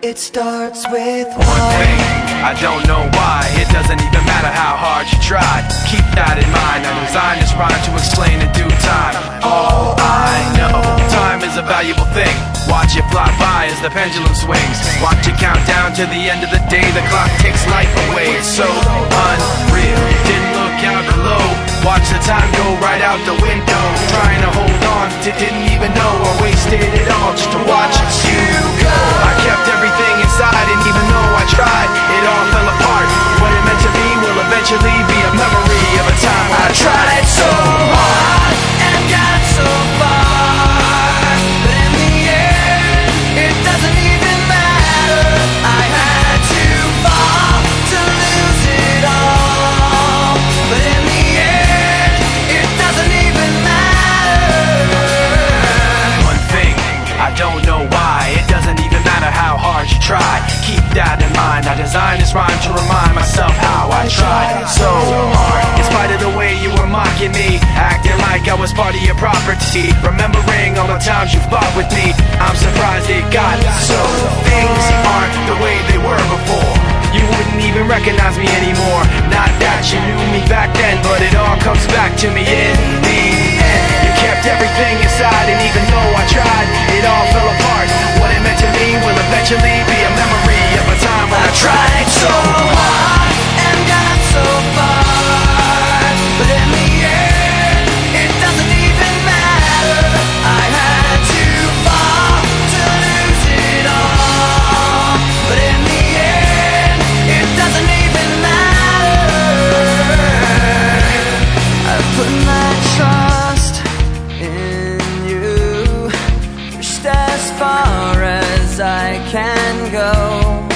It starts with one thing, I don't know why. It doesn't even matter how hard you try. Keep that in mind, I designed this rhyme to explain in due time. All I know, time is a valuable thing. Watch it fly by as the pendulum swings. Watch it count down to the end of the day. The clock takes life away, it's so unreal. Didn't look out below, watch the time go right out the window. Trying to hold on to didn't even know I wasted it all just to watch you go. I kept everything inside, and even though I tried, it all fell apart. What it meant to me will eventually be a memory of a time I tried so hard and got so far, but in the end, it doesn't even matter. I had to fall to lose it all, but in the end, it doesn't even matter. One thing, I don't know why. It doesn't even matter how hard you try. Keep that in mind, I designed this rhyme to remind myself how I tried so hard. In spite of the way you were mocking me, acting like I was part of your property, remembering all the times you fought with me, I'm surprised it got so. Things aren't the way they were before. You wouldn't even recognize me anymore. Not that you knew me back then, but it all comes back to me in the end. You kept everything inside, and even though I tried, it all fell apart. What it meant to me will eventually be a memory of a time when I tried so hard and got so far, but in the end, it doesn't even matter. I had to fall to lose it all, but in the end, it doesn't even matter. I put my trust in you, pushed as far as I can go.